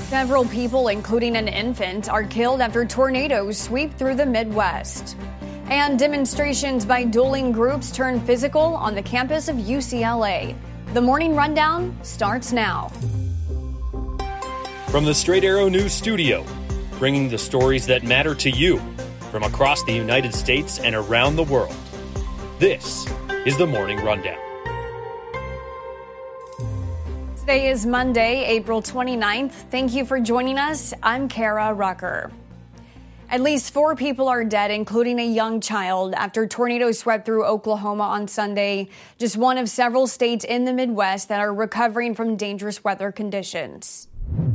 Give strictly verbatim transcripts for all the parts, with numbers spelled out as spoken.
Several people, including an infant, are killed after tornadoes sweep through the Midwest. And demonstrations by dueling groups turn physical on the campus of U C L A. The Morning Rundown starts now. From the Straight Arrow News Studio, bringing the stories that matter to you from across the United States and around the world. This is the Morning Rundown. Today is Monday, April twenty-ninth. Thank you for joining us. I'm Kara Rucker. At least four people are dead, including a young child, after tornadoes swept through Oklahoma on Sunday, just one of several states in the Midwest that are recovering from dangerous weather conditions.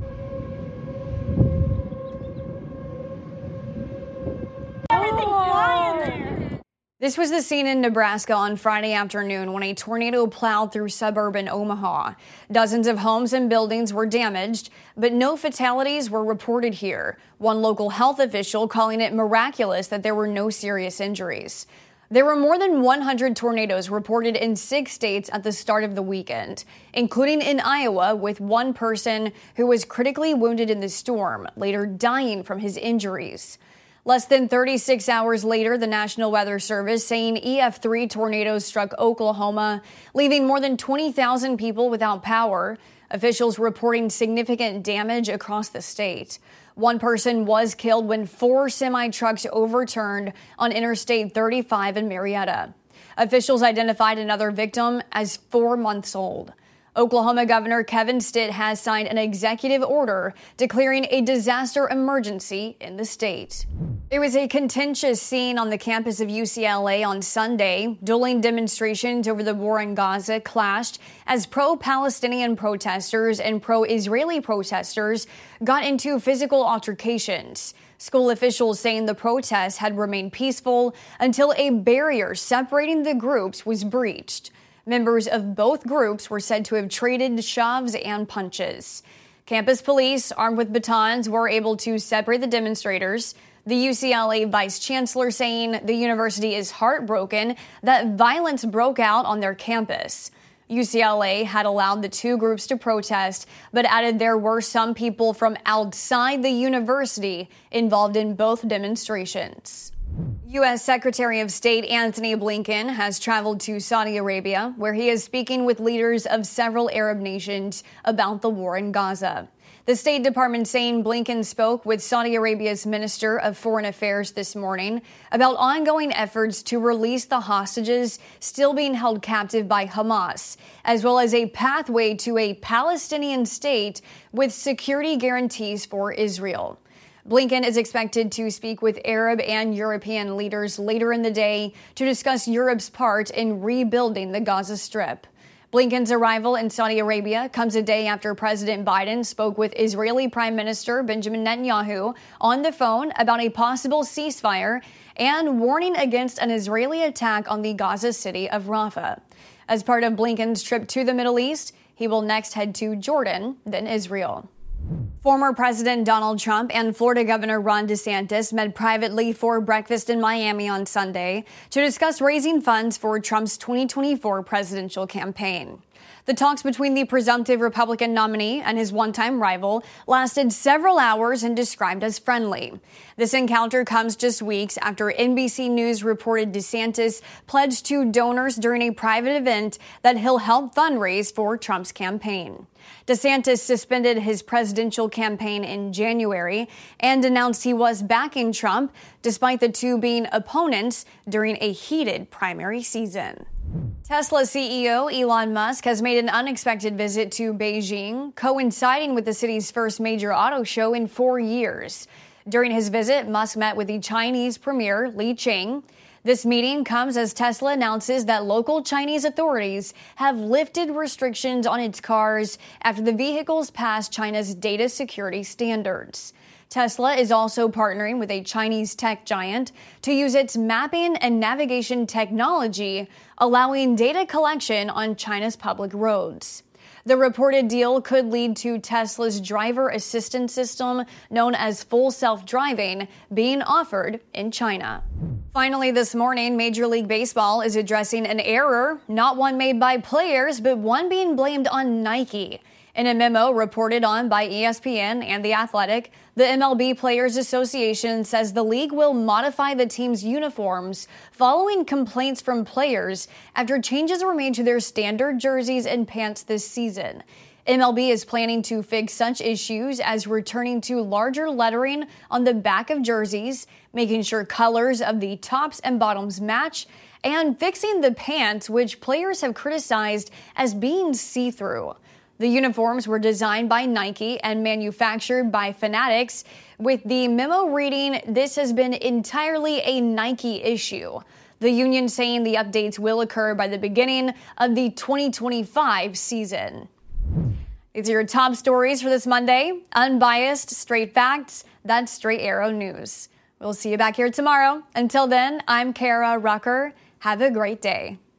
Everything's flying there. This was the scene in Nebraska on Friday afternoon when a tornado plowed through suburban Omaha. Dozens of homes and buildings were damaged, but no fatalities were reported here. One local health official calling it miraculous that there were no serious injuries. There were more than one hundred tornadoes reported in six states at the start of the weekend, including in Iowa, with one person who was critically wounded in the storm, later dying from his injuries. Less than thirty-six hours later, the National Weather Service saying E F three tornadoes struck Oklahoma, leaving more than twenty thousand people without power. Officials reporting significant damage across the state. One person was killed when four semi-trucks overturned on Interstate thirty-five in Marietta. Officials identified another victim as four months old. Oklahoma Governor Kevin Stitt has signed an executive order declaring a disaster emergency in the state. It was a contentious scene on the campus of U C L A on Sunday. Dueling demonstrations over the war in Gaza clashed as pro-Palestinian protesters and pro-Israeli protesters got into physical altercations. School officials saying the protests had remained peaceful until a barrier separating the groups was breached. Members of both groups were said to have traded shoves and punches. Campus police, armed with batons, were able to separate the demonstrators. The U C L A vice chancellor saying the university is heartbroken that violence broke out on their campus. U C L A had allowed the two groups to protest, but added there were some people from outside the university involved in both demonstrations. U S Secretary of State Antony Blinken has traveled to Saudi Arabia, where he is speaking with leaders of several Arab nations about the war in Gaza. The State Department saying Blinken spoke with Saudi Arabia's Minister of Foreign Affairs this morning about ongoing efforts to release the hostages still being held captive by Hamas, as well as a pathway to a Palestinian state with security guarantees for Israel. Blinken is expected to speak with Arab and European leaders later in the day to discuss Europe's part in rebuilding the Gaza Strip. Blinken's arrival in Saudi Arabia comes a day after President Biden spoke with Israeli Prime Minister Benjamin Netanyahu on the phone about a possible ceasefire and warning against an Israeli attack on the Gaza city of Rafah. As part of Blinken's trip to the Middle East, he will next head to Jordan, then Israel. Former President Donald Trump and Florida Governor Ron DeSantis met privately for breakfast in Miami on Sunday to discuss raising funds for Trump's twenty twenty-four presidential campaign. The talks between the presumptive Republican nominee and his one-time rival lasted several hours and described as friendly. This encounter comes just weeks after N B C News reported DeSantis pledged to donors during a private event that he'll help fundraise for Trump's campaign. DeSantis suspended his presidential campaign in January and announced he was backing Trump, despite the two being opponents during a heated primary season. Tesla C E O Elon Musk has made an unexpected visit to Beijing, coinciding with the city's first major auto show in four years. During his visit, Musk met with the Chinese premier Li Cheng. This meeting comes as Tesla announces that local Chinese authorities have lifted restrictions on its cars after the vehicles passed China's data security standards. Tesla is also partnering with a Chinese tech giant to use its mapping and navigation technology, allowing data collection on China's public roads. The reported deal could lead to Tesla's driver assistance system, known as full self-driving, being offered in China. Finally this morning, Major League Baseball is addressing an error, not one made by players, but one being blamed on Nike. In a memo reported on by E S P N and The Athletic, the M L B Players Association says the league will modify the team's uniforms following complaints from players after changes were made to their standard jerseys and pants this season. M L B is planning to fix such issues as returning to larger lettering on the back of jerseys, making sure colors of the tops and bottoms match, and fixing the pants, which players have criticized as being see-through. The uniforms were designed by Nike and manufactured by Fanatics, with the memo reading, "This has been entirely a Nike issue." The union saying the updates will occur by the beginning of the twenty twenty-five season. These are your top stories for this Monday. Unbiased, straight facts. That's Straight Arrow News. We'll see you back here tomorrow. Until then, I'm Kara Rucker. Have a great day.